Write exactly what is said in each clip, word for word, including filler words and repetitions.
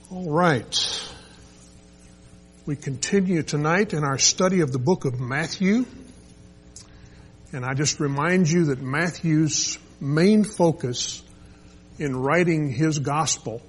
All right. We continue tonight in our study of the book of Matthew. And I just remind you that Matthew's main focus in writing his gospel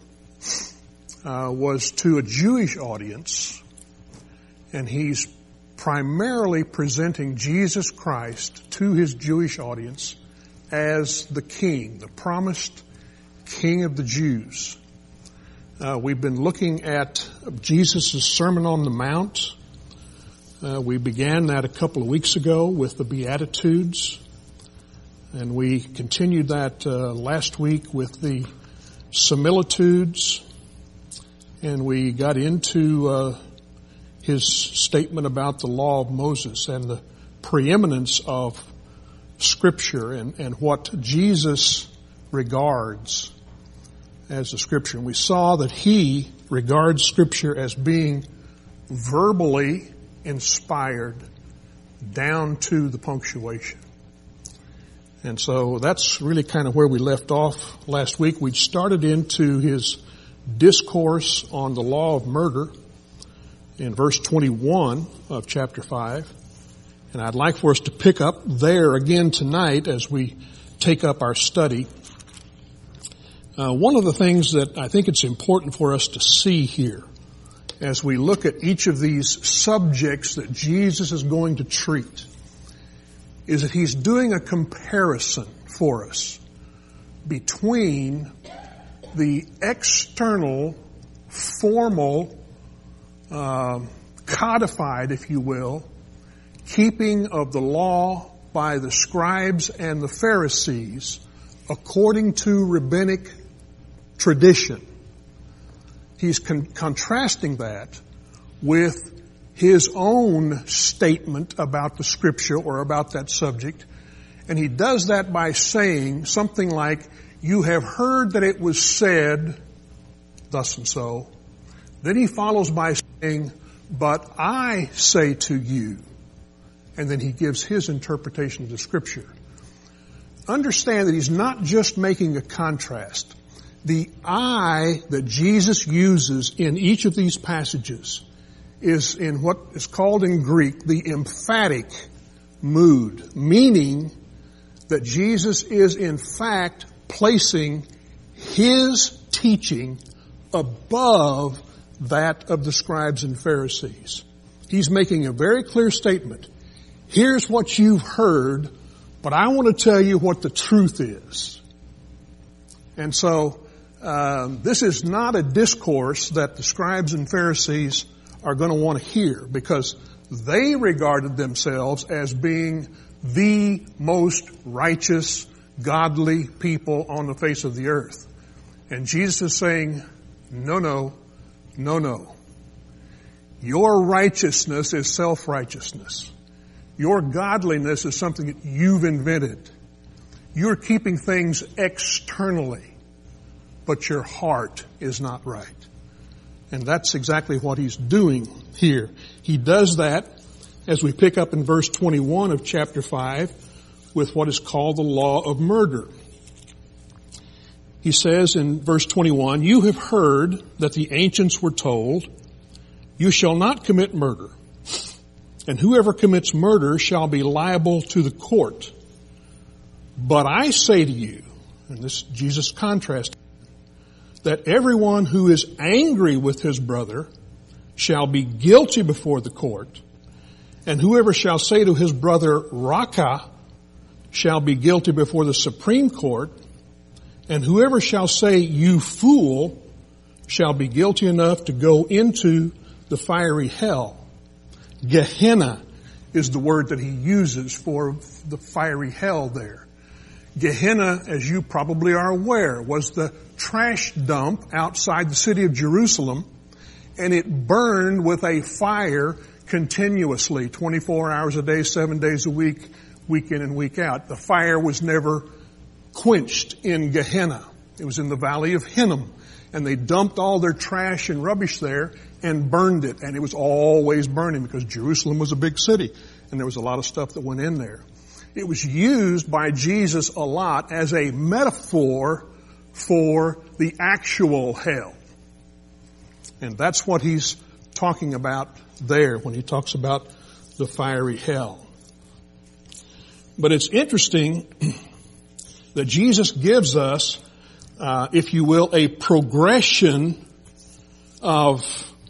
uh, was to a Jewish audience. And he's primarily presenting Jesus Christ to his Jewish audience as the King, the promised King of the Jews. Uh, we've been looking at Jesus' Sermon on the Mount. Uh, we began that a couple of weeks ago with the Beatitudes. And we continued that uh, last week with the similitudes. And we got into uh, his statement about the law of Moses and the preeminence of Scripture and, and what Jesus regards as the Scripture. And we saw that he regards Scripture as being verbally inspired down to the punctuation. And so that's really kind of where we left off last week. We started into his discourse on the law of murder in verse twenty-one of chapter five. And I'd like for us to pick up there again tonight as we take up our study. Uh, one of the things that I think it's important for us to see here as we look at each of these subjects that Jesus is going to treat is that he's doing a comparison for us between the external, formal, uh, codified, if you will, keeping of the law by the scribes and the Pharisees according to rabbinic tradition. He's con- contrasting that with his own statement about the Scripture or about that subject. And he does that by saying something like, you have heard that it was said thus and so. Then he follows by saying, but I say to you. And then he gives his interpretation of the Scripture. Understand that he's not just making a contrast. The I that Jesus uses in each of these passages is in what is called in Greek the emphatic mood, meaning that Jesus is in fact placing his teaching above that of the scribes and Pharisees. He's making a very clear statement. Here's what you've heard, but I want to tell you what the truth is. And so, um, this is not a discourse that the scribes and Pharisees are going to want to hear because they regarded themselves as being the most righteous, godly people on the face of the earth. And Jesus is saying, no, no, no, no. Your righteousness is self-righteousness. Your godliness is something that you've invented. You're keeping things externally, but your heart is not right. And that's exactly what he's doing here. He does that as we pick up in verse twenty-one of chapter five with what is called the law of murder. He says in verse twenty-one, you have heard that the ancients were told, you shall not commit murder. And whoever commits murder shall be liable to the court. But I say to you, and this Jesus contrast, that everyone who is angry with his brother shall be guilty before the court. And whoever shall say to his brother, Raka, shall be guilty before the Supreme Court. And whoever shall say, you fool, shall be guilty enough to go into the fiery hell. Gehenna is the word that he uses for the fiery hell there. Gehenna, as you probably are aware, was the trash dump outside the city of Jerusalem, and it burned with a fire continuously, twenty-four hours a day, seven days a week, week in and week out. The fire was never quenched in Gehenna. It was in the valley of Hinnom, and they dumped all their trash and rubbish there and burned it, and it was always burning because Jerusalem was a big city, and there was a lot of stuff that went in there. It was used by Jesus a lot as a metaphor for the actual hell. And that's what he's talking about there when he talks about the fiery hell. But it's interesting that Jesus gives us, uh, if you will, a progression of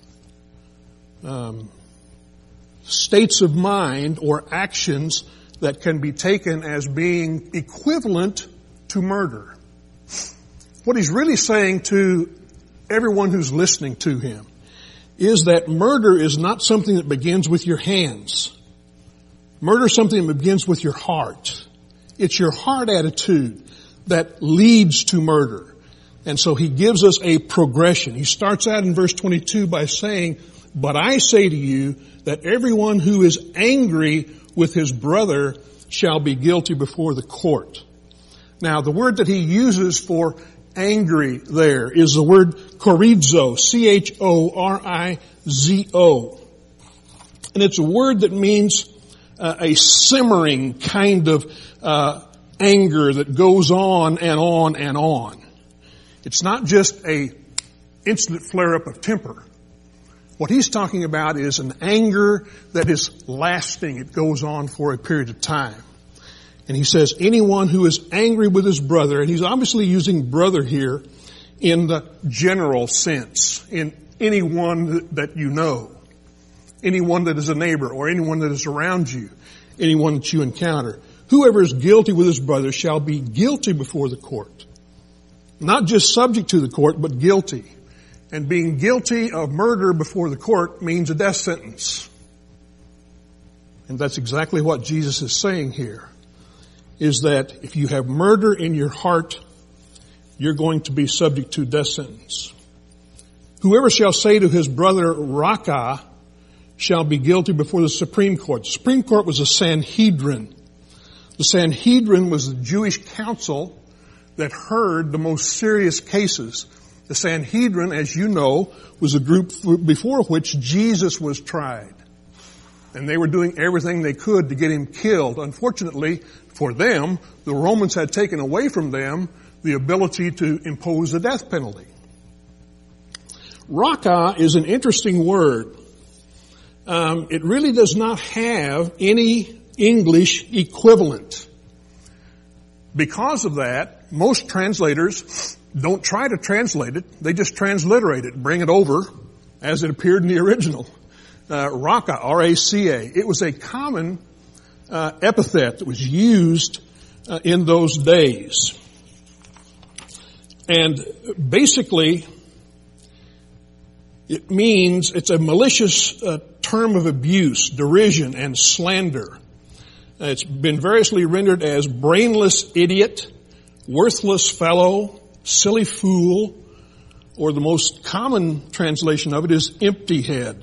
um, states of mind or actions that can be taken as being equivalent to murder. What he's really saying to everyone who's listening to him is that murder is not something that begins with your hands. Murder is something that begins with your heart. It's your heart attitude that leads to murder. And so he gives us a progression. He starts out in verse twenty-two by saying, "But I say to you that everyone who is angry with his brother shall be guilty before the court." Now, the word that he uses for angry there is the word chorizo, C H O R I Z O. And it's a word that means uh, a simmering kind of uh, anger that goes on and on and on. It's not just a instant flare-up of temper. What he's talking about is an anger that is lasting. It goes on for a period of time. And he says, anyone who is angry with his brother, and he's obviously using brother here in the general sense, in anyone that you know, anyone that is a neighbor, or anyone that is around you, anyone that you encounter. Whoever is guilty with his brother shall be guilty before the court. Not just subject to the court, but guilty. And being guilty of murder before the court means a death sentence. And that's exactly what Jesus is saying here, is that if you have murder in your heart, you're going to be subject to death sentence. Whoever shall say to his brother, Raka, shall be guilty before the Supreme Court. The Supreme Court was a Sanhedrin. The Sanhedrin was the Jewish council that heard the most serious cases. The Sanhedrin, as you know, was a group before which Jesus was tried. And they were doing everything they could to get him killed. Unfortunately for them, the Romans had taken away from them the ability to impose the death penalty. Raka is an interesting word. Um, it really does not have any English equivalent. Because of that, most translators don't try to translate it. They just transliterate it, bring it over as it appeared in the original. Uh, Raka, R A C A. It was a common uh, epithet that was used uh, in those days. And basically, it means, it's a malicious uh, term of abuse, derision, and slander. Uh, it's been variously rendered as brainless idiot, worthless fellow, silly fool, or the most common translation of it is empty head.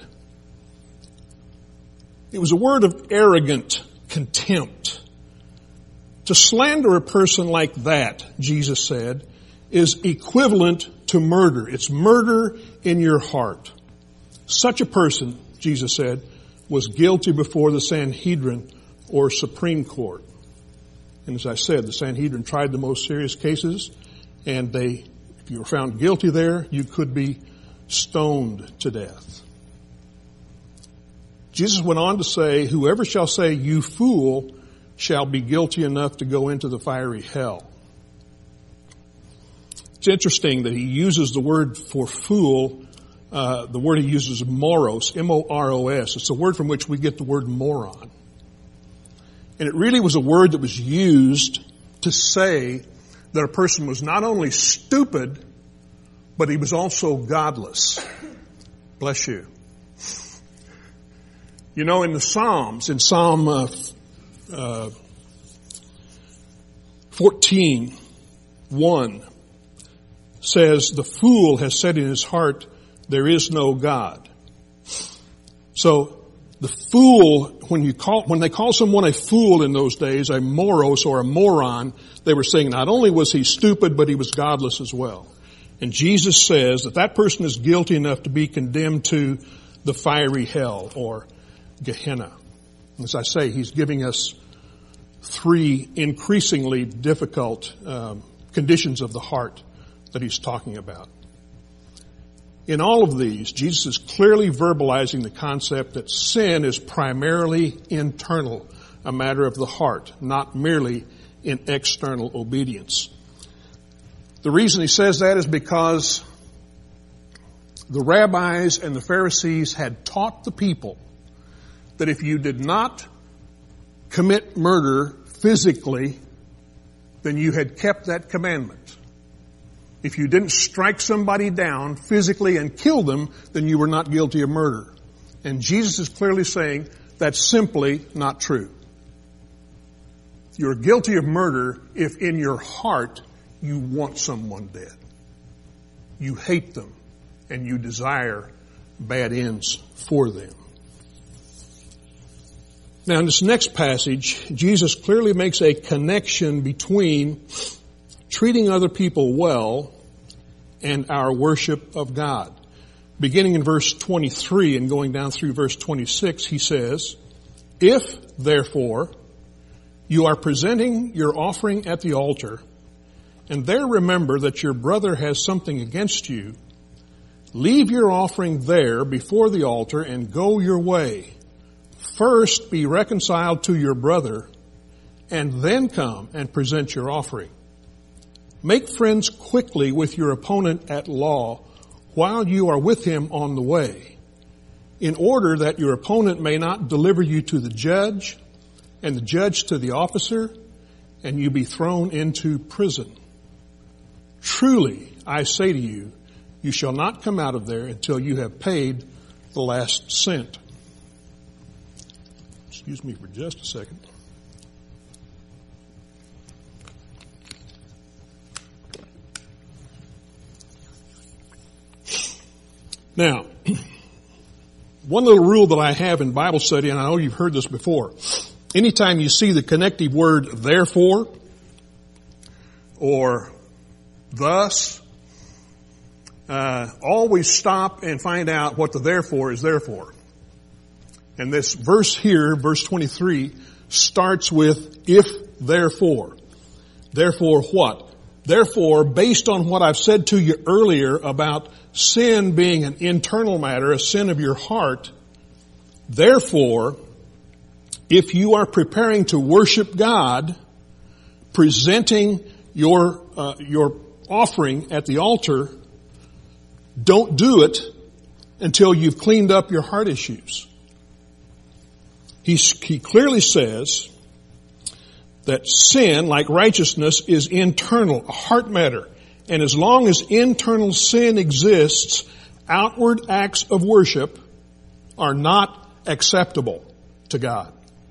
It was a word of arrogant contempt. To slander a person like that, Jesus said, is equivalent to murder. It's murder in your heart. Such a person, Jesus said, was guilty before the Sanhedrin or Supreme Court. And as I said, the Sanhedrin tried the most serious cases, and they, if you were found guilty there, you could be stoned to death. Jesus went on to say, whoever shall say, you fool, shall be guilty enough to go into the fiery hell. It's interesting that he uses the word for fool, uh, the word he uses is moros, M O R O S. It's the word from which we get the word moron. And it really was a word that was used to say that a person was not only stupid, but he was also godless. Bless you. You know, in the Psalms, in Psalm uh, uh, fourteen, one, says, the fool has said in his heart, there is no God. So, the fool, when you call, when they call someone a fool in those days, a moros or a moron, they were saying not only was he stupid, but he was godless as well. And Jesus says that that person is guilty enough to be condemned to the fiery hell or Gehenna. As I say, he's giving us three increasingly difficult um, conditions of the heart that he's talking about. In all of these, Jesus is clearly verbalizing the concept that sin is primarily internal, a matter of the heart, not merely in external obedience. The reason he says that is because the rabbis and the Pharisees had taught the people that if you did not commit murder physically, then you had kept that commandment. If you didn't strike somebody down physically and kill them, then you were not guilty of murder. And Jesus is clearly saying that's simply not true. You're guilty of murder if in your heart you want someone dead. You hate them and you desire bad ends for them. Now in this next passage, Jesus clearly makes a connection between treating other people well and our worship of God. Beginning in verse twenty-three and going down through verse twenty-six, he says, "If, therefore, you are presenting your offering at the altar, and there remember that your brother has something against you, leave your offering there before the altar and go your way. First be reconciled to your brother, and then come and present your offering. Make friends quickly with your opponent at law while you are with him on the way, in order that your opponent may not deliver you to the judge, and the judge to the officer, and you be thrown into prison. Truly, I say to you, you shall not come out of there until you have paid the last cent." Excuse me for just a second. Now, one little rule that I have in Bible study, and I know you've heard this before, anytime you see the connective word therefore or thus, uh, always stop and find out what the therefore is there for. And this verse here, verse twenty-three, starts with if therefore. Therefore what? Therefore, based on what I've said to you earlier about sin being an internal matter, a sin of your heart, therefore, if you are preparing to worship God, presenting your uh, your offering at the altar, don't do it until you've cleaned up your heart issues. He, he clearly says that sin, like righteousness, is internal, a heart matter. And as long as internal sin exists, outward acts of worship are not acceptable to God.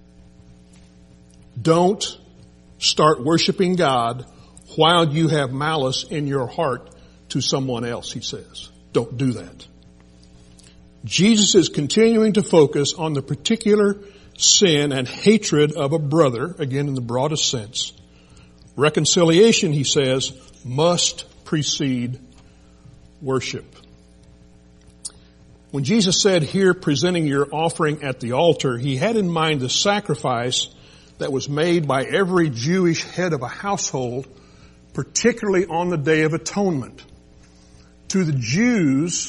Don't start worshiping God while you have malice in your heart to someone else, he says. Don't do that. Jesus is continuing to focus on the particular sin and hatred of a brother, again in the broadest sense. Reconciliation, he says, must precede worship. When Jesus said here, presenting your offering at the altar, he had in mind the sacrifice that was made by every Jewish head of a household, particularly on the Day of Atonement. To the Jews,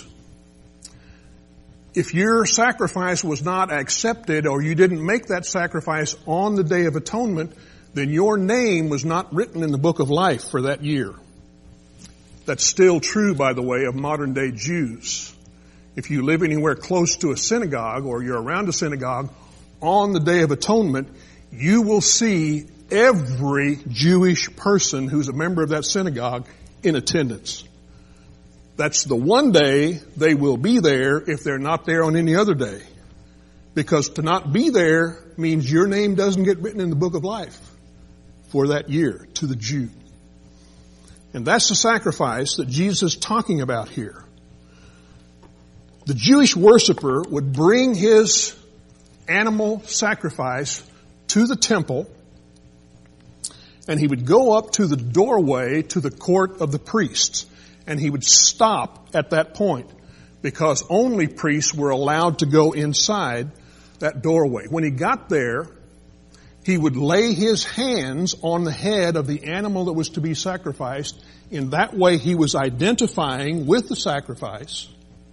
if your sacrifice was not accepted or you didn't make that sacrifice on the Day of Atonement, then your name was not written in the book of life for that year. That's still true, by the way, of modern day Jews. If you live anywhere close to a synagogue or you're around a synagogue, on the Day of Atonement, you will see every Jewish person who's a member of that synagogue in attendance. That's the one day they will be there if they're not there on any other day. Because to not be there means your name doesn't get written in the book of life for that year to the Jew. And that's the sacrifice that Jesus is talking about here. The Jewish worshiper would bring his animal sacrifice to the temple, and he would go up to the doorway to the court of the priests. And he would stop at that point because only priests were allowed to go inside that doorway. When he got there, he would lay his hands on the head of the animal that was to be sacrificed. In that way, he was identifying with the sacrifice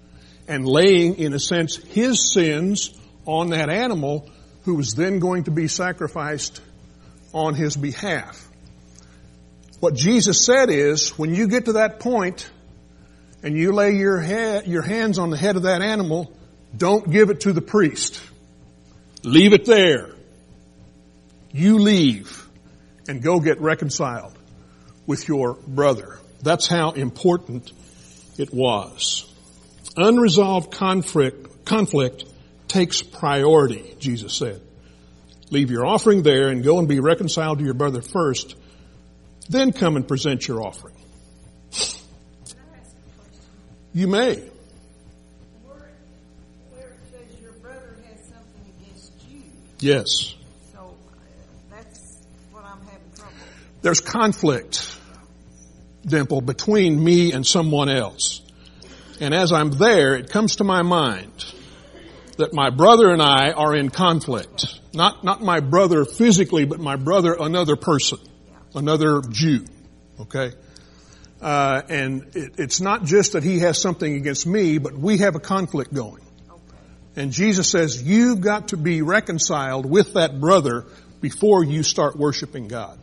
and laying, in a sense, his sins on that animal who was then going to be sacrificed on his behalf. What Jesus said is, when you get to that point and you lay your head, your hands on the head of that animal, don't give it to the priest. Leave it there. You leave and go get reconciled with your brother. That's how important it was. Unresolved conflict, conflict takes priority, Jesus said. Leave your offering there and go and be reconciled to your brother first. Then come and present your offering. Can I ask a question? You may. Where, where it says your brother has something against you. Yes. So uh, that's what I'm having trouble with. There's conflict, Dimple, between me and someone else. And as I'm there, it comes to my mind that my brother and I are in conflict. Not, not my brother physically, but my brother, another person, another Jew. Okay? Uh, and it, it's not just that he has something against me, but we have a conflict going. Okay. And Jesus says, you've got to be reconciled with that brother before you start worshiping God.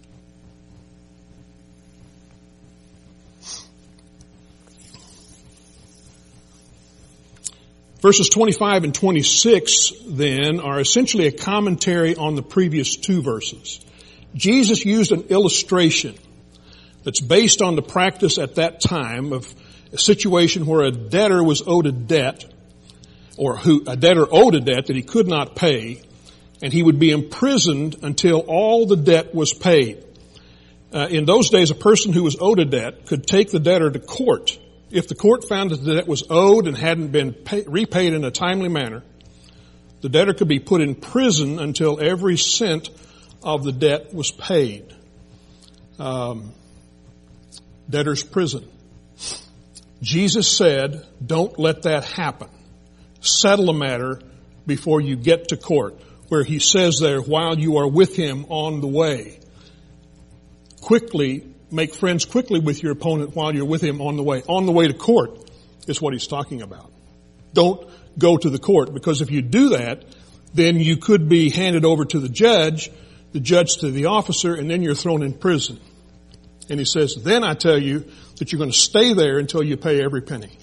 Verses twenty-five and twenty-six, then, are essentially a commentary on the previous two verses. Jesus used an illustration that's based on the practice at that time of a situation where a debtor was owed a debt, or who a debtor owed a debt that he could not pay, and he would be imprisoned until all the debt was paid. Uh, in those days, a person who was owed a debt could take the debtor to court. If the court found that the debt was owed and hadn't been pay, repaid in a timely manner, the debtor could be put in prison until every cent of the debt was paid. Um, debtor's prison. Jesus said, don't let that happen. Settle a matter before you get to court, where he says there, while you are with him on the way. Quickly Make friends quickly with your opponent while you're with him on the way. On the way to court is what he's talking about. Don't go to the court, because if you do that, then you could be handed over to the judge, the judge to the officer, and then you're thrown in prison. And he says, then I tell you that you're going to stay there until you pay every penny.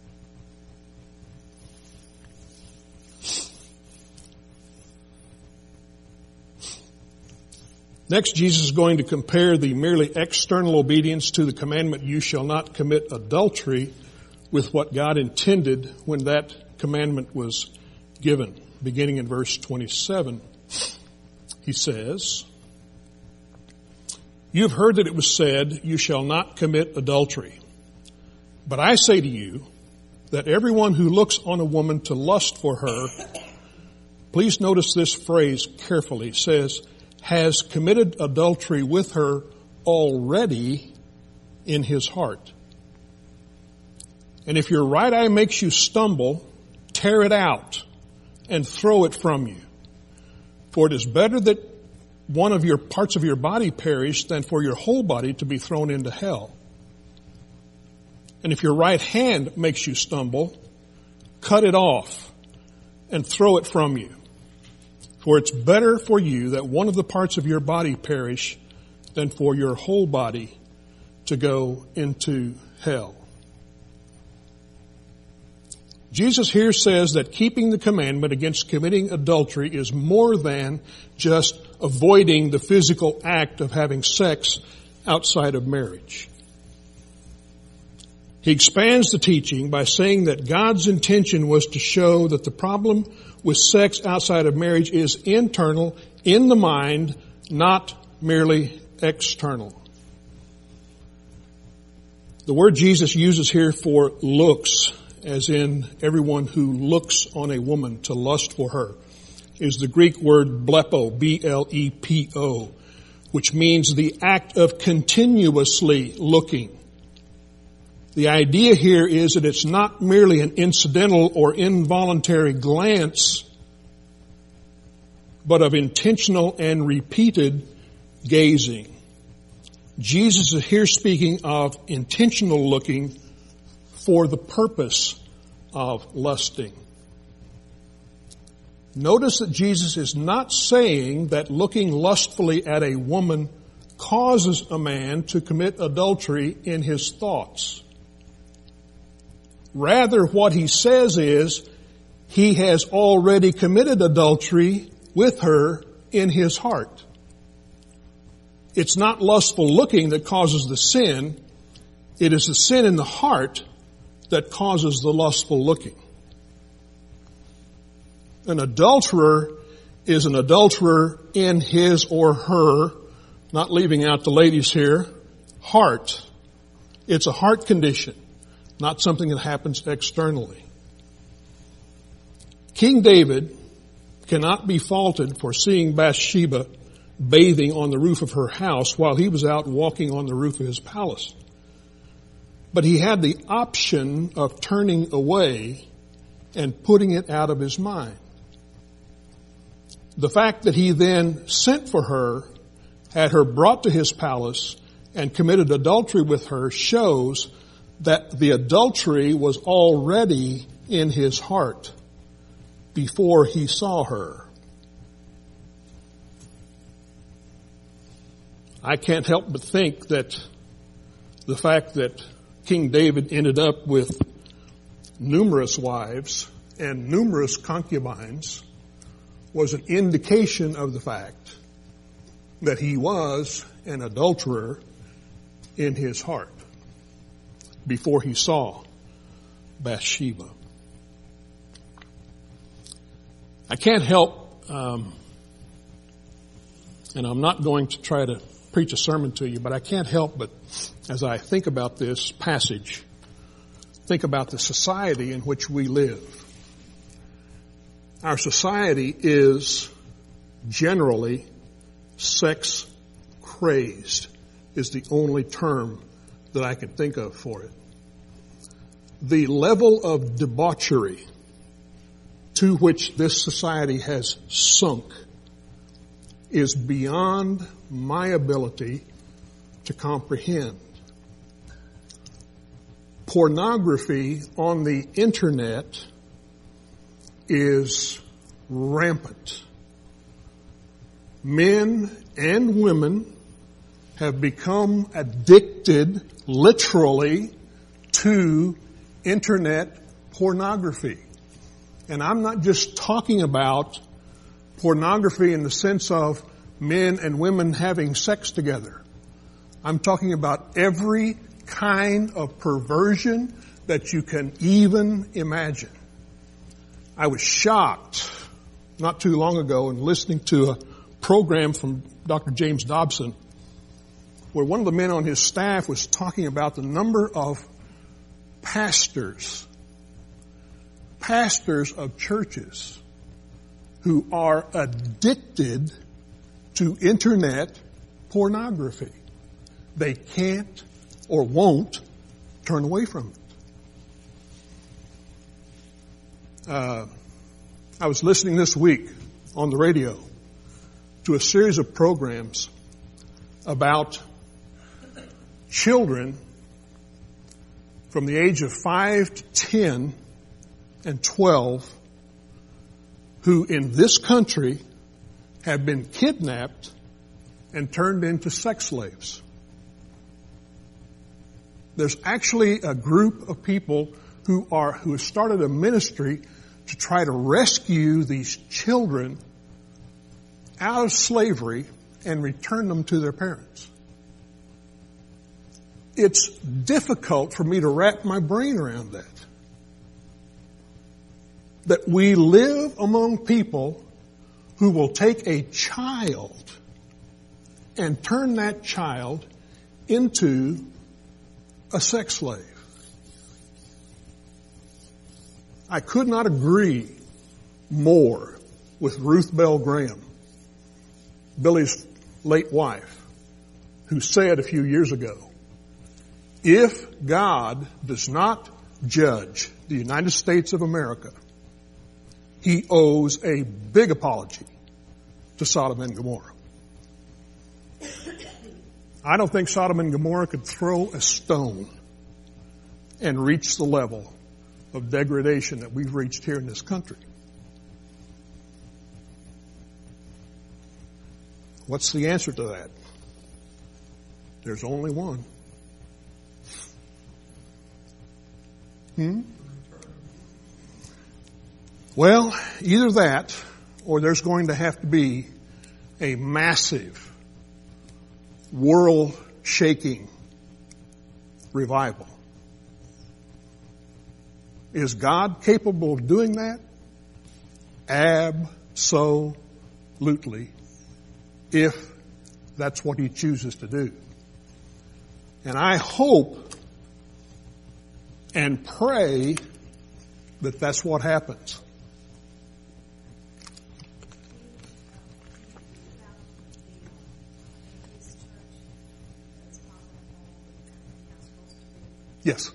Next, Jesus is going to compare the merely external obedience to the commandment, you shall not commit adultery, with what God intended when that commandment was given. Beginning in verse twenty-seven, he says, you have heard that it was said, you shall not commit adultery. But I say to you that everyone who looks on a woman to lust for her, please notice this phrase carefully, says, has committed adultery with her already in his heart. And if your right eye makes you stumble, tear it out and throw it from you. For it is better that one of your parts of your body perish than for your whole body to be thrown into hell. And if your right hand makes you stumble, cut it off and throw it from you. For it's better for you that one of the parts of your body perish than for your whole body to go into hell. Jesus here says that keeping the commandment against committing adultery is more than just avoiding the physical act of having sex outside of marriage. He expands the teaching by saying that God's intention was to show that the problem with sex outside of marriage is internal, in the mind, not merely external. The word Jesus uses here for looks, as in everyone who looks on a woman to lust for her, is the Greek word blepo, B L E P O, which means the act of continuously looking. The idea here is that it's not merely an incidental or involuntary glance, but of intentional and repeated gazing. Jesus is here speaking of intentional looking for the purpose of lusting. Notice that Jesus is not saying that looking lustfully at a woman causes a man to commit adultery in his thoughts. Rather, what he says is he has already committed adultery with her in his heart. It's not lustful looking that causes the sin. It is the sin in the heart that causes the lustful looking. An adulterer is an adulterer in his or her, not leaving out the ladies here, heart. It's a heart condition, not something that happens externally. King David cannot be faulted for seeing Bathsheba bathing on the roof of her house while he was out walking on the roof of his palace. But he had the option of turning away and putting it out of his mind. The fact that he then sent for her, had her brought to his palace, and committed adultery with her shows that the adultery was already in his heart before he saw her. I can't help but think that the fact that King David ended up with numerous wives and numerous concubines was an indication of the fact that he was an adulterer in his heart before he saw Bathsheba. I can't help, um, and I'm not going to try to preach a sermon to you, but I can't help but, as I think about this passage, think about the society in which we live. Our society is generally sex crazed, is the only term that I can think of for it. The level of debauchery to which this society has sunk is beyond my ability to comprehend. Pornography on the internet is rampant. Men and women have become addicted, literally, to internet pornography. And I'm not just talking about pornography in the sense of men and women having sex together. I'm talking about every kind of perversion that you can even imagine. I was shocked not too long ago in listening to a program from Doctor James Dobson where one of the men on his staff was talking about the number of pastors, pastors of churches who are addicted to internet pornography. They can't or won't turn away from it. Uh, I was listening this week on the radio to a series of programs about children from the age of five to ten and twelve who in this country have been kidnapped and turned into sex slaves. There's actually a group of people who are who have started a ministry to try to rescue these children out of slavery and return them to their parents. It's difficult for me to wrap my brain around that. That we live among people who will take a child and turn that child into a sex slave. I could not agree more with Ruth Bell Graham, Billy's late wife, who said a few years ago, if God does not judge the United States of America, He owes a big apology to Sodom and Gomorrah. I don't think Sodom and Gomorrah could throw a stone and reach the level of degradation that we've reached here in this country. What's the answer to that? There's only one. Hmm? Well, either that or there's going to have to be a massive, world-shaking revival. Is God capable of doing that? Absolutely. If that's what He chooses to do. And I hope and pray that that's what happens. Yes.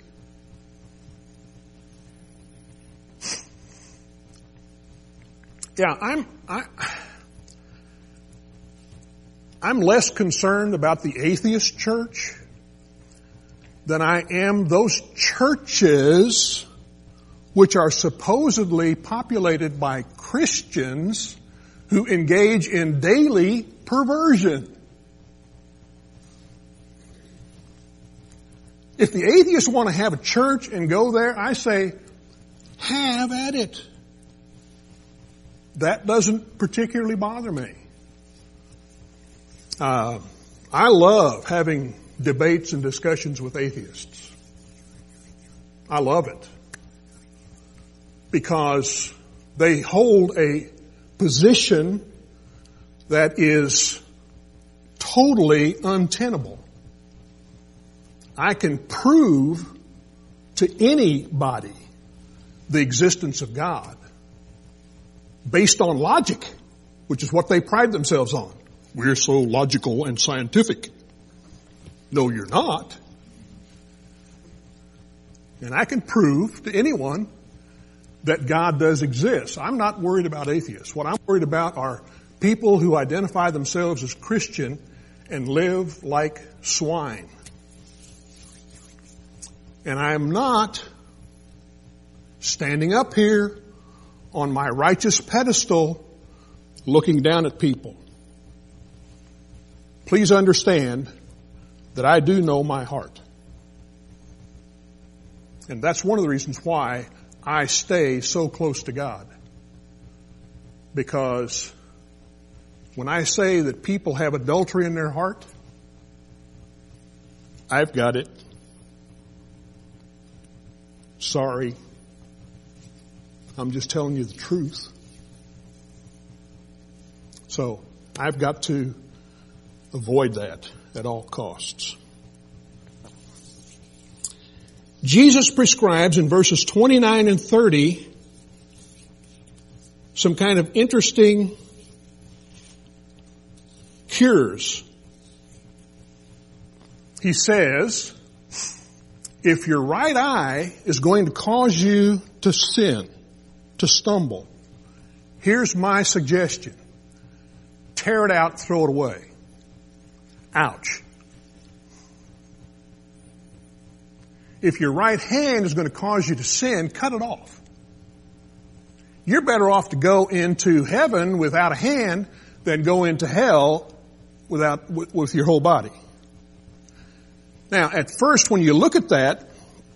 Yeah, I'm I, I'm less concerned about the atheist church than I am those churches which are supposedly populated by Christians who engage in daily perversion. If the atheists want to have a church and go there, I say, have at it. That doesn't particularly bother me. Uh, I love having debates and discussions with atheists. I love it. Because they hold a position that is totally untenable. I can prove to anybody the existence of God based on logic, which is what they pride themselves on. We're so logical and scientific. No, you're not. And I can prove to anyone that God does exist. I'm not worried about atheists. What I'm worried about are people who identify themselves as Christian and live like swine. And I am not standing up here on my righteous pedestal looking down at people. Please understand that I do know my heart. And that's one of the reasons why I stay so close to God. Because when I say that people have adultery in their heart, I've got it. Sorry. I'm just telling you the truth. So, I've got to avoid that at all costs. Jesus prescribes in verses twenty-nine and thirty some kind of interesting cures. He says, if your right eye is going to cause you to sin, to stumble, here's my suggestion. Tear it out, throw it away. Ouch. If your right hand is going to cause you to sin, cut it off. You're better off to go into heaven without a hand than go into hell without with, with your whole body. Now, at first, when you look at that,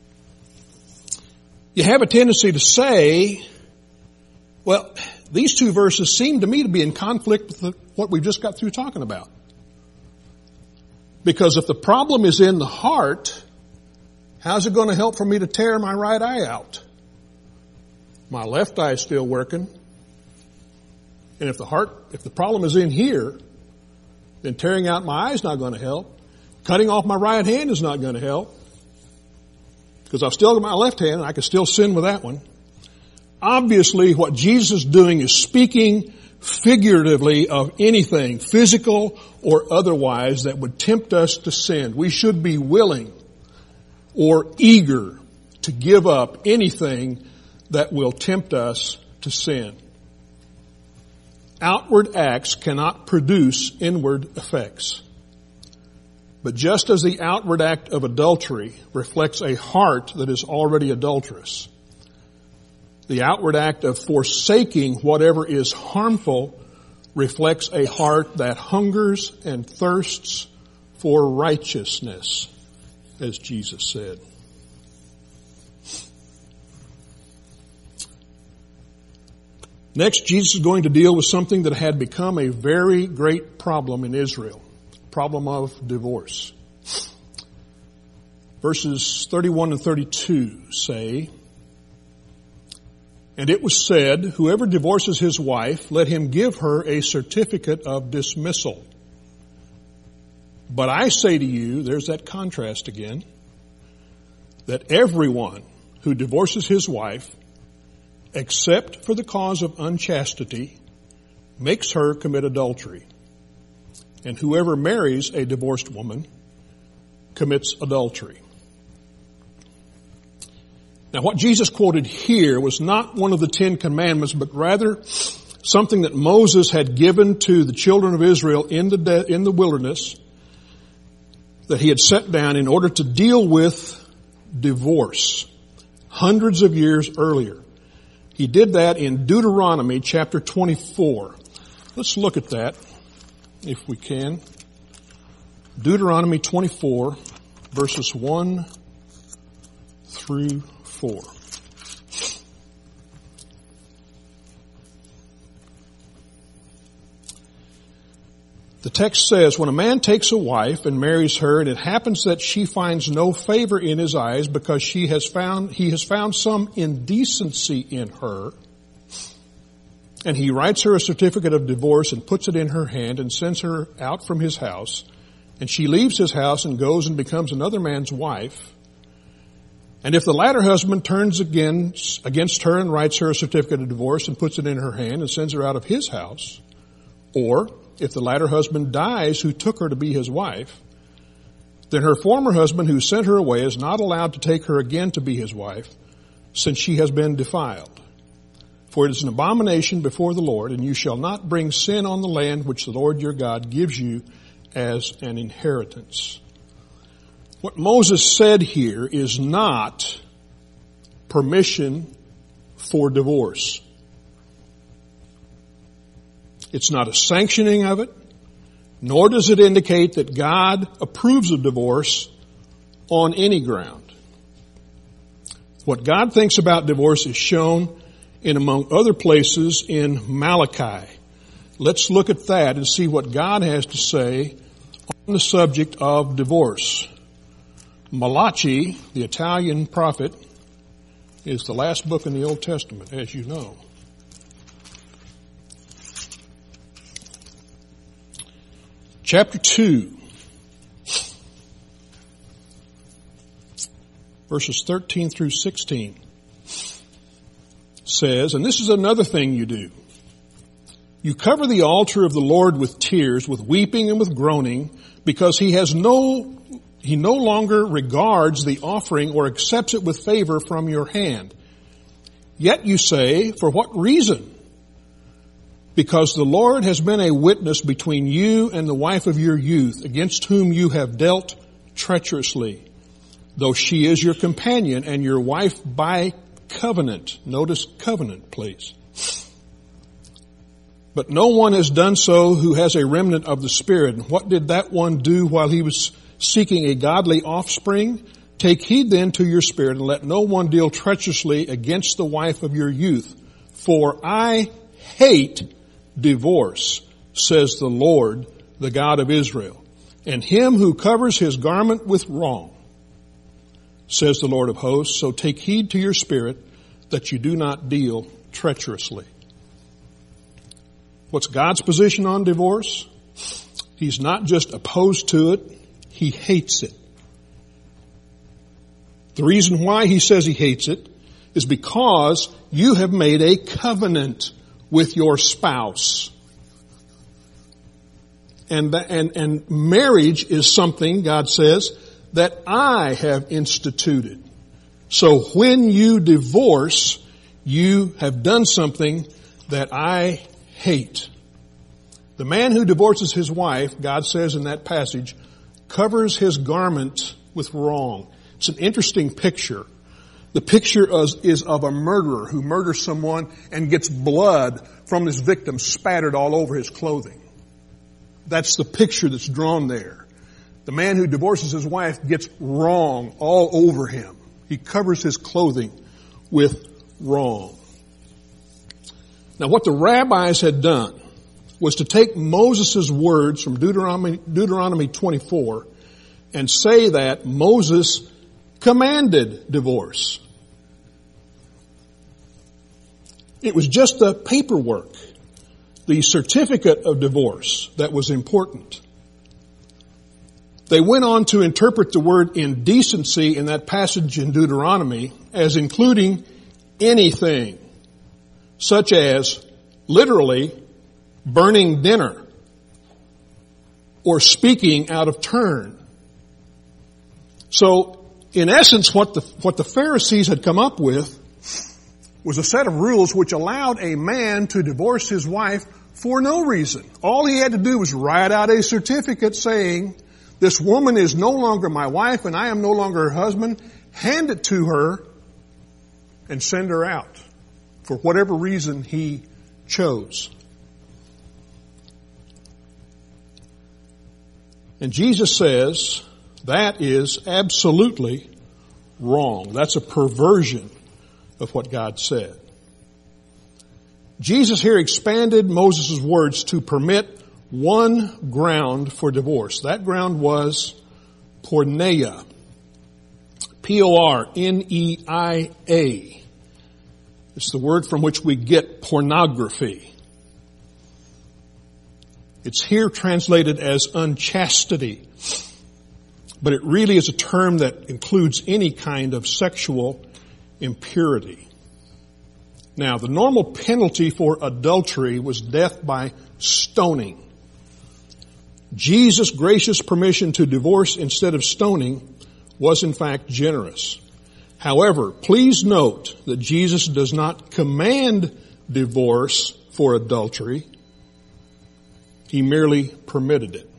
you have a tendency to say, well, these two verses seem to me to be in conflict with the, what we've just got through talking about. Because if the problem is in the heart, how's it going to help for me to tear my right eye out? My left eye is still working. And if the heart, if the problem is in here, then tearing out my eye is not going to help. Cutting off my right hand is not going to help. Because I've still got my left hand and I can still sin with that one. Obviously, what Jesus is doing is speaking figuratively of anything, physical or otherwise, that would tempt us to sin. We should be willing or eager to give up anything that will tempt us to sin. Outward acts cannot produce inward effects. But just as the outward act of adultery reflects a heart that is already adulterous, The outward act of forsaking whatever is harmful reflects a heart that hungers and thirsts for righteousness, as Jesus said. Next, Jesus is going to deal with something that had become a very great problem in Israel, problem of divorce. Verses thirty-one and thirty-two say, "And it was said, whoever divorces his wife, let him give her a certificate of dismissal. But I say to you," there's that contrast again, "that everyone who divorces his wife, except for the cause of unchastity, makes her commit adultery. And whoever marries a divorced woman commits adultery." Now, what Jesus quoted here was not one of the Ten Commandments, but rather something that Moses had given to the children of Israel in the de- in the wilderness, that he had set down in order to deal with divorce hundreds of years earlier. He did that in Deuteronomy chapter twenty-four. Let's look at that, if we can. Deuteronomy twenty-four, verses one through four. The text says, "When a man takes a wife and marries her, and it happens that she finds no favor in his eyes because she has found, he has found some indecency in her, and he writes her a certificate of divorce and puts it in her hand and sends her out from his house, and she leaves his house and goes and becomes another man's wife, and if the latter husband turns against, against her and writes her a certificate of divorce and puts it in her hand and sends her out of his house, or if the latter husband dies who took her to be his wife, then her former husband who sent her away is not allowed to take her again to be his wife, since she has been defiled. For it is an abomination before the Lord, and you shall not bring sin on the land which the Lord your God gives you as an inheritance." What Moses said here is not permission for divorce. It's not a sanctioning of it, nor does it indicate that God approves of divorce on any ground. What God thinks about divorce is shown in, among other places, in Malachi. Let's look at that and see what God has to say on the subject of divorce. Malachi, the Italian prophet, is the last book in the Old Testament, as you know. Chapter two, verses thirteen through sixteen says, "And this is another thing you do. You cover the altar of the Lord with tears, with weeping and with groaning, because he has no, he no longer regards the offering or accepts it with favor from your hand. Yet you say, for what reason? Because the Lord has been a witness between you and the wife of your youth, against whom you have dealt treacherously, though she is your companion and your wife by covenant." Notice covenant, please. "But no one has done so who has a remnant of the Spirit. And what did that one do while he was seeking a godly offspring? Take heed then to your spirit, and let no one deal treacherously against the wife of your youth. For I hate divorce, says the Lord, the God of Israel, and him who covers his garment with wrong, says the Lord of hosts. So take heed to your spirit that you do not deal treacherously." What's God's position on divorce? He's not just opposed to it, he hates it. The reason why he says he hates it is because you have made a covenant with your spouse. And, and, and marriage is something, God says, that I have instituted. So when you divorce, you have done something that I hate. The man who divorces his wife, God says in that passage, covers his garment with wrong. It's an interesting picture. The picture is, is of a murderer who murders someone and gets blood from his victim spattered all over his clothing. That's the picture that's drawn there. The man who divorces his wife gets wrong all over him. He covers his clothing with wrong. Now what the rabbis had done was to take Moses' words from Deuteronomy, Deuteronomy twenty-four and say that Moses commanded divorce. It was just the paperwork, the certificate of divorce that was important. They went on to interpret the word indecency in that passage in Deuteronomy as including anything, such as literally burning dinner or speaking out of turn. So, in essence, what the, what the Pharisees had come up with was a set of rules which allowed a man to divorce his wife for no reason. All he had to do was write out a certificate saying, this woman is no longer my wife and I am no longer her husband. Hand it to her and send her out for whatever reason he chose. And Jesus says that is absolutely wrong. That's a perversion of what God said. Jesus here expanded Moses' words to permit one ground for divorce. That ground was porneia. P O R N E I A. It's the word from which we get pornography. It's here translated as unchastity, but it really is a term that includes any kind of sexual impurity. Now, the normal penalty for adultery was death by stoning. Jesus' gracious permission to divorce instead of stoning was in fact generous. However, please note that Jesus does not command divorce for adultery. He merely permitted it.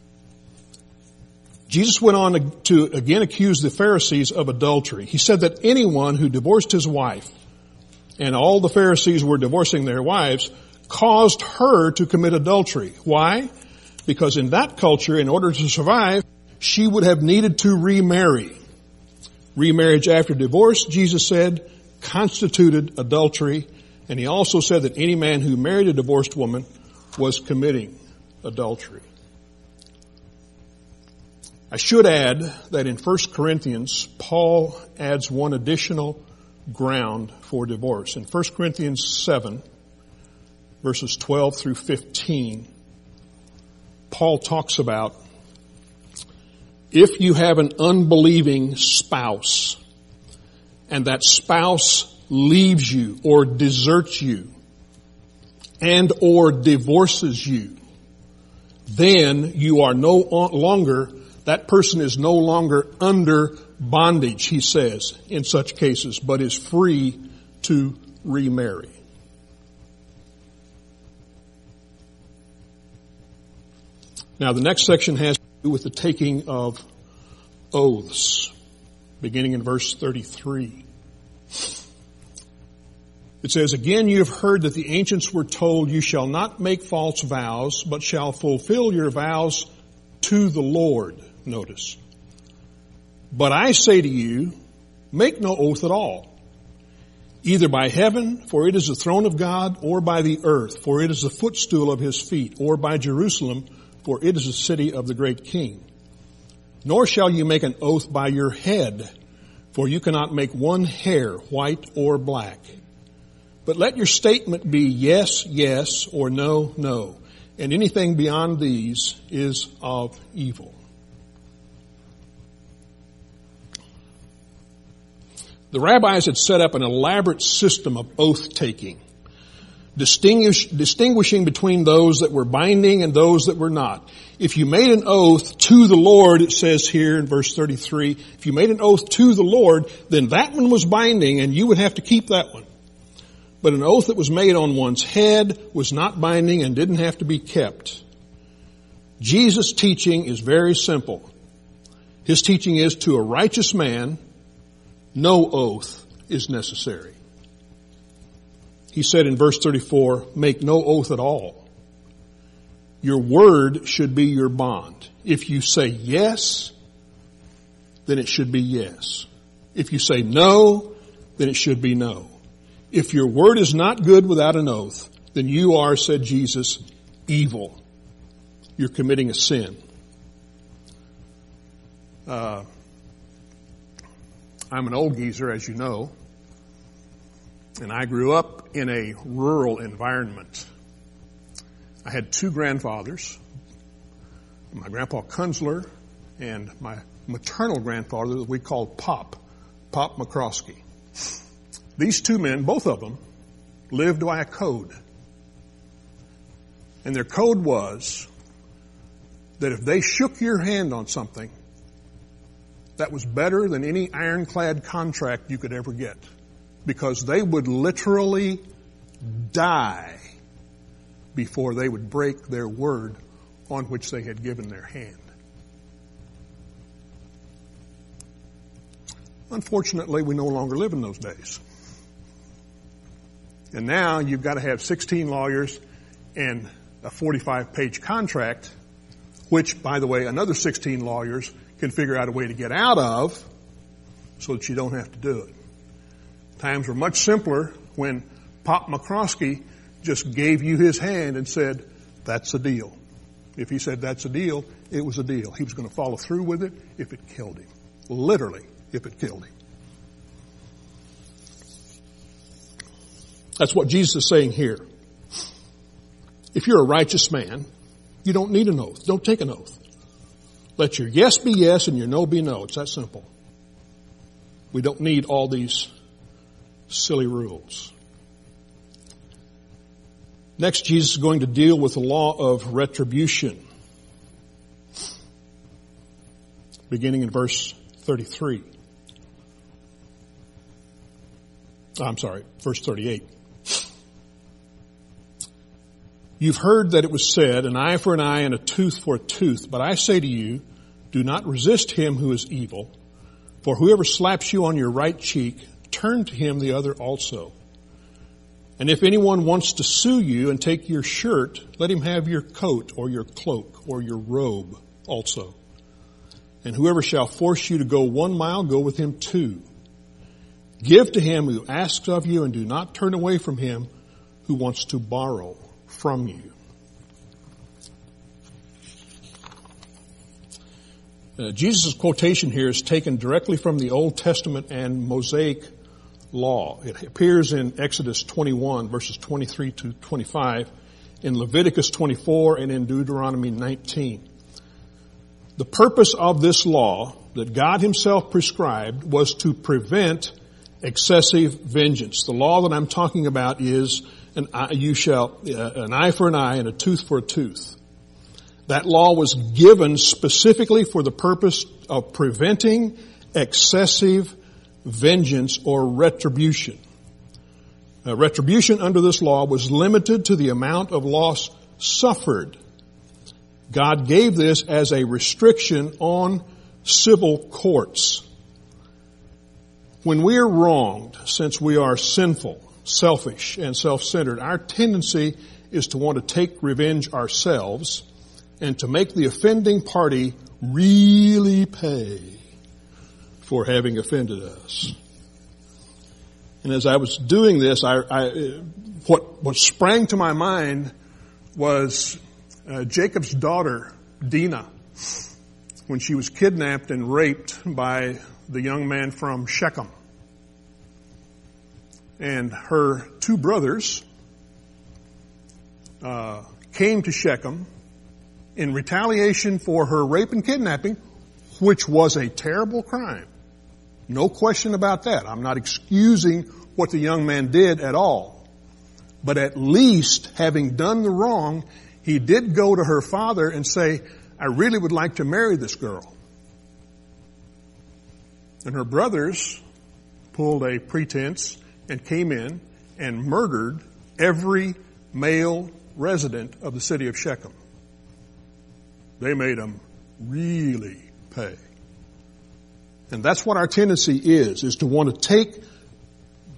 Jesus went on to again accuse the Pharisees of adultery. He said that anyone who divorced his wife, and all the Pharisees were divorcing their wives, caused her to commit adultery. Why? Because in that culture, in order to survive, she would have needed to remarry. Remarriage after divorce, Jesus said, constituted adultery. And he also said that any man who married a divorced woman was committing adultery. I should add that in First Corinthians, Paul adds one additional ground for divorce. In First Corinthians seven, verses twelve through fifteen, Paul talks about if you have an unbelieving spouse and that spouse leaves you or deserts you and or divorces you, then you are no longer, that person is no longer under bondage, he says, in such cases, but is free to remarry. Now the next section has to do with the taking of oaths, beginning in verse thirty-three. It says, again, you have heard that the ancients were told, you shall not make false vows, but shall fulfill your vows to the Lord. Notice. But I say to you, make no oath at all, either by heaven, for it is the throne of God, or by the earth, for it is the footstool of his feet, or by Jerusalem, for it is the city of the great king. Nor shall you make an oath by your head, for you cannot make one hair white or black. But let your statement be yes, yes, or no, no. And anything beyond these is of evil. The rabbis had set up an elaborate system of oath-taking, distinguish, distinguishing between those that were binding and those that were not. If you made an oath to the Lord, it says here in verse thirty-three, if you made an oath to the Lord, then that one was binding and you would have to keep that one. But an oath that was made on one's head was not binding and didn't have to be kept. Jesus' teaching is very simple. His teaching is to a righteous man, no oath is necessary. He said in verse thirty-four, make no oath at all. Your word should be your bond. If you say yes, then it should be yes. If you say no, then it should be no. If your word is not good without an oath, then you are, said Jesus, evil. You're committing a sin. Uh, I'm an old geezer, as you know, and I grew up in a rural environment. I had two grandfathers, my grandpa Kunzler and my maternal grandfather that we called Pop, Pop McCroskey. These two men, both of them, lived by a code. And their code was that if they shook your hand on something, that was better than any ironclad contract you could ever get. Because they would literally die before they would break their word on which they had given their hand. Unfortunately, we no longer live in those days. And now you've got to have sixteen lawyers and a forty-five page contract, which, by the way, another sixteen lawyers can figure out a way to get out of so that you don't have to do it. Times were much simpler when Pop McCroskey just gave you his hand and said, that's a deal. If he said that's a deal, it was a deal. He was going to follow through with it if it killed him. Literally, if it killed him. That's what Jesus is saying here. If you're a righteous man, you don't need an oath. Don't take an oath. Let your yes be yes and your no be no. It's that simple. We don't need all these silly rules. Next, Jesus is going to deal with the law of retribution. Beginning in verse thirty-three. I'm sorry, verse thirty-eight. You've heard that it was said, an eye for an eye and a tooth for a tooth. But I say to you, do not resist him who is evil. For whoever slaps you on your right cheek, turn to him the other also. And if anyone wants to sue you and take your shirt, let him have your coat or your cloak or your robe also. And whoever shall force you to go one mile, go with him two. Give to him who asks of you, and do not turn away from him who wants to borrow from you. Uh, Jesus' quotation here is taken directly from the Old Testament and Mosaic law. It appears in Exodus twenty-one, verses twenty-three to twenty-five, in Leviticus twenty-four, and in Deuteronomy nineteen. The purpose of this law that God himself prescribed was to prevent excessive vengeance. The law that I'm talking about is an eye, you shall, uh, an eye for an eye and a tooth for a tooth. That law was given specifically for the purpose of preventing excessive vengeance or retribution. Uh, retribution under this law was limited to the amount of loss suffered. God gave this as a restriction on civil courts. When we are wronged, since we are sinful, selfish, and self-centered, our tendency is to want to take revenge ourselves and to make the offending party really pay for having offended us. And as I was doing this, I, I what what sprang to my mind was uh, Jacob's daughter, Dinah, when she was kidnapped and raped by the young man from Shechem. And her two brothers uh, came to Shechem in retaliation for her rape and kidnapping, which was a terrible crime. No question about that. I'm not excusing what the young man did at all. But at least, having done the wrong, he did go to her father and say, I really would like to marry this girl. And her brothers pulled a pretense and came in and murdered every male resident of the city of Shechem. They made them really pay. And that's what our tendency is, is to want to take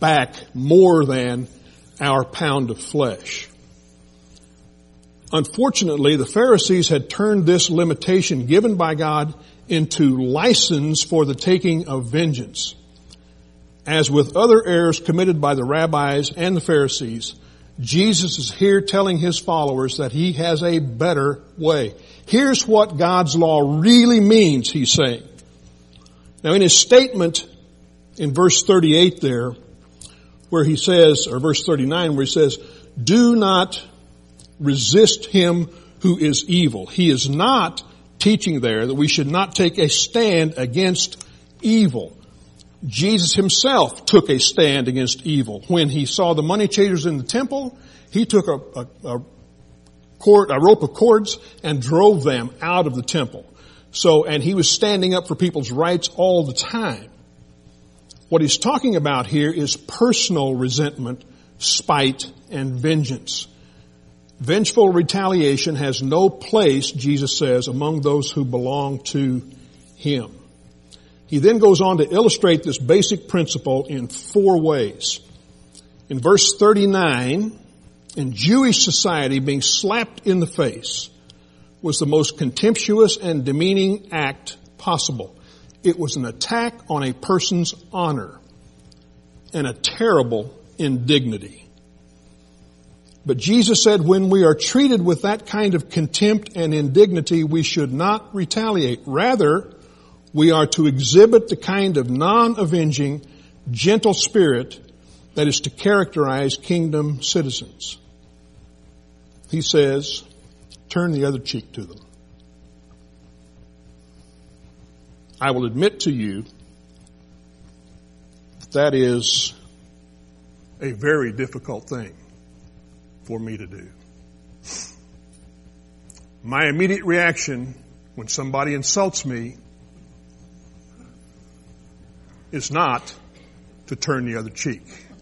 back more than our pound of flesh. Unfortunately, the Pharisees had turned this limitation given by God into license for the taking of vengeance. As with other errors committed by the rabbis and the Pharisees, Jesus is here telling his followers that he has a better way. Here's what God's law really means, he's saying. Now in his statement in verse thirty-eight there, where he says, or verse thirty-nine, where he says, do not resist him who is evil. He is not teaching there that we should not take a stand against evil. Jesus himself took a stand against evil. When he saw the money changers in the temple, he took a, a, a, cord, a rope of cords and drove them out of the temple. So, and he was standing up for people's rights all the time. What he's talking about here is personal resentment, spite, and vengeance. Vengeful retaliation has no place, Jesus says, among those who belong to him. He then goes on to illustrate this basic principle in four ways. In verse thirty-nine, in Jewish society, being slapped in the face was the most contemptuous and demeaning act possible. It was an attack on a person's honor and a terrible indignity. But Jesus said when we are treated with that kind of contempt and indignity, we should not retaliate. Rather, we are to exhibit the kind of non-avenging, gentle spirit that is to characterize kingdom citizens. He says, turn the other cheek to them. I will admit to you that that is a very difficult thing for me to do. My immediate reaction when somebody insults me is not to turn the other cheek.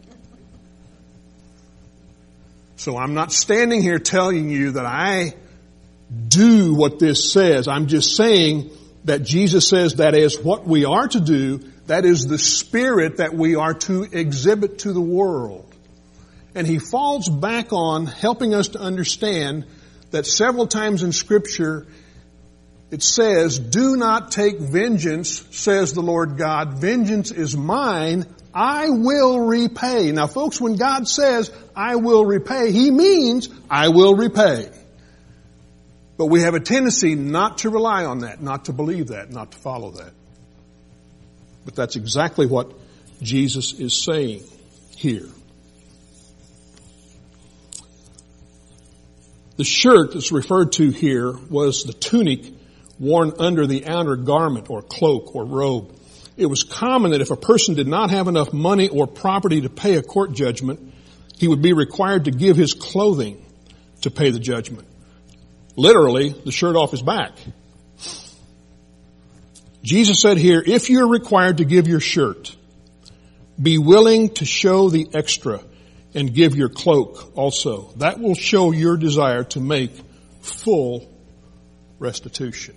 So I'm not standing here telling you that I do what this says. I'm just saying that Jesus says that is what we are to do. That is the spirit that we are to exhibit to the world. And he falls back on helping us to understand that several times in Scripture it says, do not take vengeance, says the Lord God. Vengeance is mine. I will repay. Now folks, when God says, I will repay, he means, I will repay. But we have a tendency not to rely on that, not to believe that, not to follow that. But that's exactly what Jesus is saying here. The shirt that's referred to here was the tunic worn under the outer garment or cloak or robe. It was common that if a person did not have enough money or property to pay a court judgment, he would be required to give his clothing to pay the judgment. Literally, the shirt off his back. Jesus said here, if you're required to give your shirt, be willing to show the extra and give your cloak also. That will show your desire to make full restitution.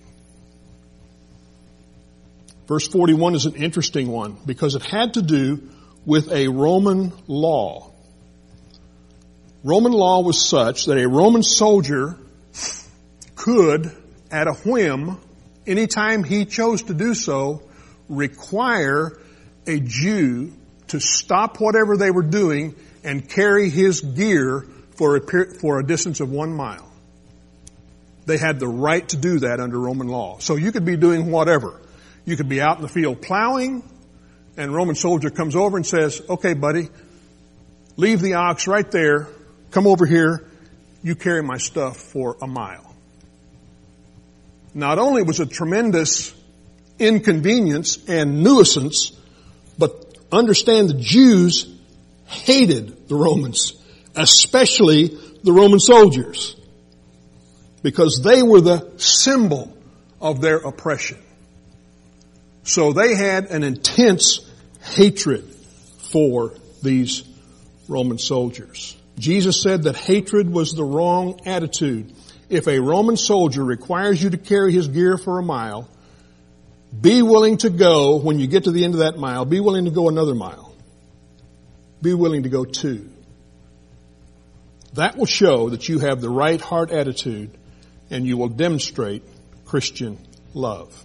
Verse forty-one is an interesting one because it had to do with a Roman law. Roman law was such that a Roman soldier could, at a whim, anytime he chose to do so, require a Jew to stop whatever they were doing and carry his gear for a, for a distance of one mile. They had the right to do that under Roman law. So you could be doing whatever. You could be out in the field plowing, and a Roman soldier comes over and says, okay, buddy, leave the ox right there. Come over here. You carry my stuff for a mile. Not only was it a tremendous inconvenience and nuisance, but understand the Jews hated the Romans, especially the Roman soldiers, because they were the symbol of their oppression. So they had an intense hatred for these Roman soldiers. Jesus said that hatred was the wrong attitude. If a Roman soldier requires you to carry his gear for a mile, be willing to go, when you get to the end of that mile, be willing to go another mile. be willing to go two. That will show that you have the right heart attitude and you will demonstrate Christian love.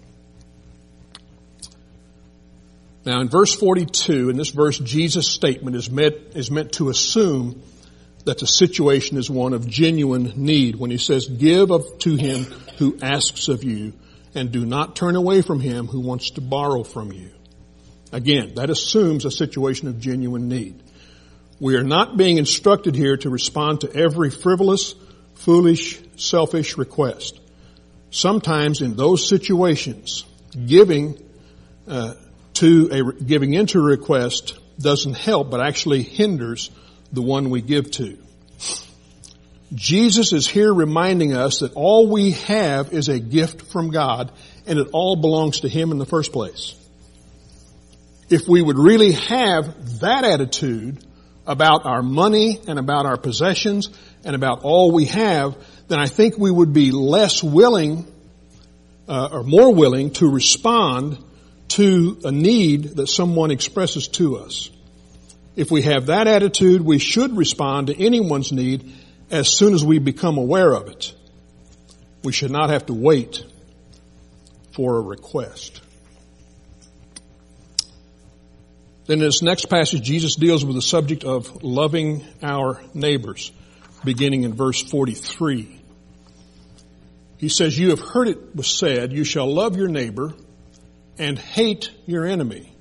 Now in verse forty-two, in this verse, Jesus' statement is meant, is meant to assume that the situation is one of genuine need when he says, give of to him who asks of you, and do not turn away from him who wants to borrow from you. Again, that assumes a situation of genuine need. We are not being instructed here to respond to every frivolous, foolish, selfish request. Sometimes in those situations, giving uh, to a giving into a request doesn't help, but actually hinders the one we give to. Jesus is here reminding us that all we have is a gift from God, and it all belongs to him in the first place. If we would really have that attitude about our money and about our possessions and about all we have, then I think we would be less willing uh, or more willing to respond to a need that someone expresses to us. If we have that attitude, we should respond to anyone's need as soon as we become aware of it. We should not have to wait for a request. Then in this next passage, Jesus deals with the subject of loving our neighbors, beginning in verse forty-three. He says, you have heard it was said, you shall love your neighbor and hate your enemy.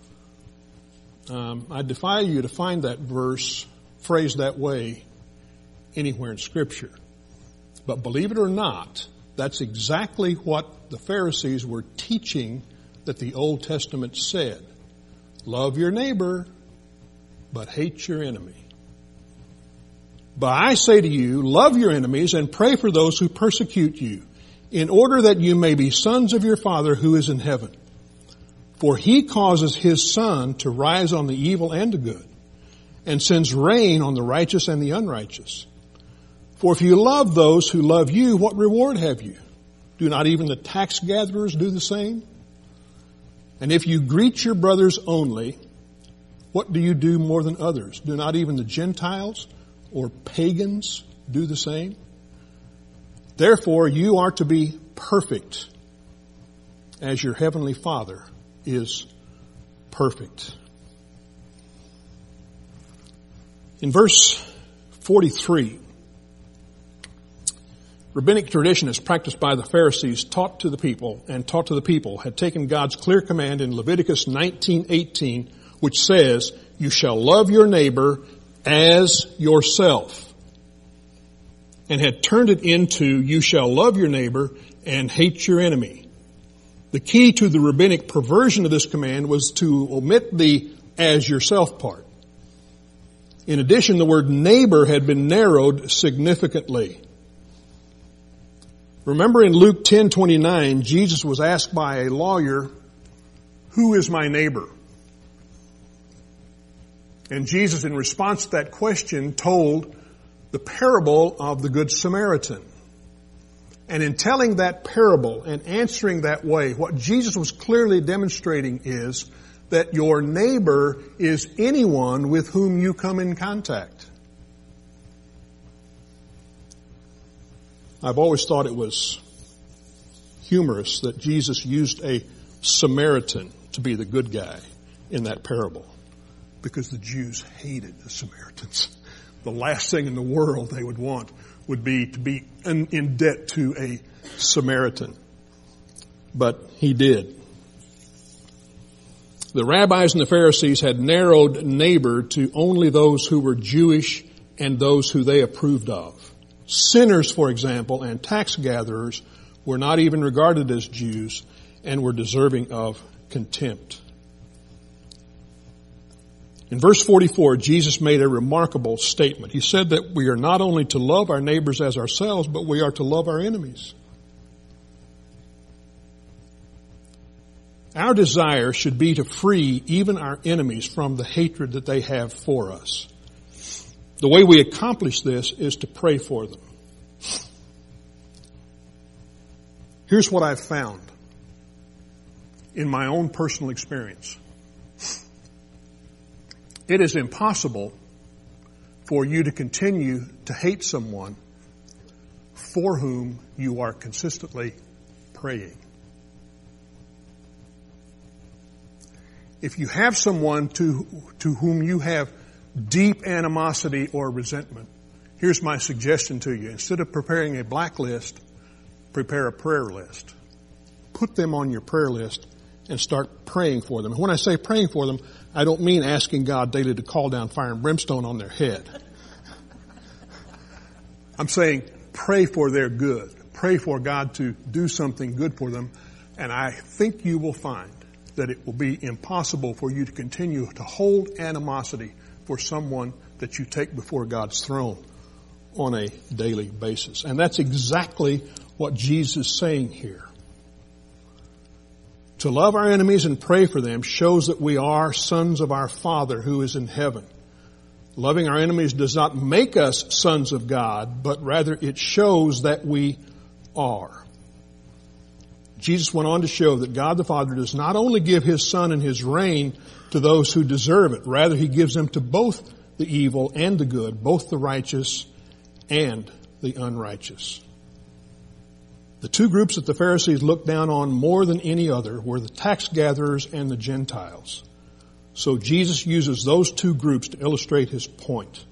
Um, I defy you to find that verse phrased that way anywhere in Scripture. But believe it or not, that's exactly what the Pharisees were teaching that the Old Testament said. Love your neighbor, but hate your enemy. But I say to you, love your enemies and pray for those who persecute you, in order that you may be sons of your Father who is in heaven. For he causes his sun to rise on the evil and the good, and sends rain on the righteous and the unrighteous. For if you love those who love you, what reward have you? Do not even the tax gatherers do the same? And if you greet your brothers only, what do you do more than others? Do not even the Gentiles or pagans do the same? Therefore, you are to be perfect as your heavenly Father is perfect. In verse forty-three, rabbinic tradition as practiced by the Pharisees taught to the people and taught to the people had taken God's clear command in Leviticus nineteen eighteen, which says, you shall love your neighbor as yourself, and had turned it into, you shall love your neighbor and hate your enemy. The key to the rabbinic perversion of this command was to omit the as yourself part. In addition, the word neighbor had been narrowed significantly. Remember in Luke ten twenty-nine, Jesus was asked by a lawyer, who is my neighbor? And Jesus, in response to that question, told the parable of the Good Samaritan. And in telling that parable and answering that way, what Jesus was clearly demonstrating is that your neighbor is anyone with whom you come in contact. I've always thought it was humorous that Jesus used a Samaritan to be the good guy in that parable, because the Jews hated the Samaritans. The last thing in the world they would want would be to be in, in debt to a Samaritan. But he did. The rabbis and the Pharisees had narrowed neighbor to only those who were Jewish and those who they approved of. Sinners, for example, and tax gatherers were not even regarded as Jews and were deserving of contempt. In verse forty-four, Jesus made a remarkable statement. He said that we are not only to love our neighbors as ourselves, but we are to love our enemies. Our desire should be to free even our enemies from the hatred that they have for us. The way we accomplish this is to pray for them. Here's what I've found in my own personal experience. It is impossible for you to continue to hate someone for whom you are consistently praying. If you have someone to, to whom you have deep animosity or resentment, here's my suggestion to you. Instead of preparing a blacklist, prepare a prayer list. Put them on your prayer list and start praying for them. And when I say praying for them, I don't mean asking God daily to call down fire and brimstone on their head. I'm saying pray for their good. Pray for God to do something good for them. And I think you will find that it will be impossible for you to continue to hold animosity for someone that you take before God's throne on a daily basis. And that's exactly what Jesus is saying here. To love our enemies and pray for them shows that we are sons of our Father who is in heaven. Loving our enemies does not make us sons of God, but rather it shows that we are. Jesus went on to show that God the Father does not only give His Son and His reign to those who deserve it, rather He gives them to both the evil and the good, both the righteous and the unrighteous. The two groups that the Pharisees looked down on more than any other were the tax gatherers and the Gentiles. So Jesus uses those two groups to illustrate His point.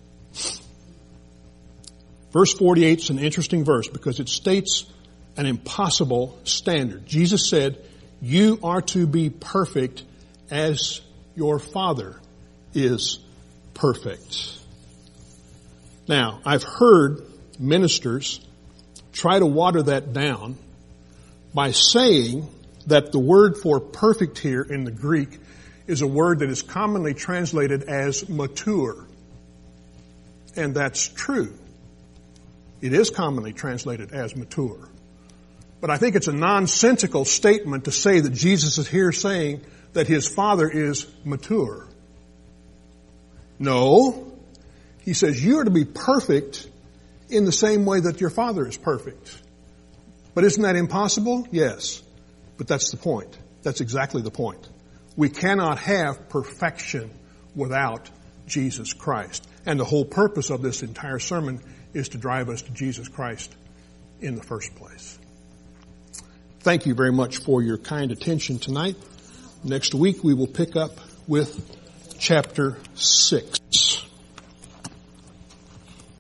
Verse forty-eight is an interesting verse because it states an impossible standard. Jesus said, you are to be perfect as your Father is perfect. Now, I've heard ministers try to water that down by saying that the word for perfect here in the Greek is a word that is commonly translated as mature. And that's true. It is commonly translated as mature. But I think it's a nonsensical statement to say that Jesus is here saying that His Father is mature. No. He says you are to be perfect in the same way that your Father is perfect. But isn't that impossible? Yes. But that's the point. That's exactly the point. We cannot have perfection without Jesus Christ. And the whole purpose of this entire sermon is to drive us to Jesus Christ in the first place. Thank you very much for your kind attention tonight. Next week we will pick up with chapter six.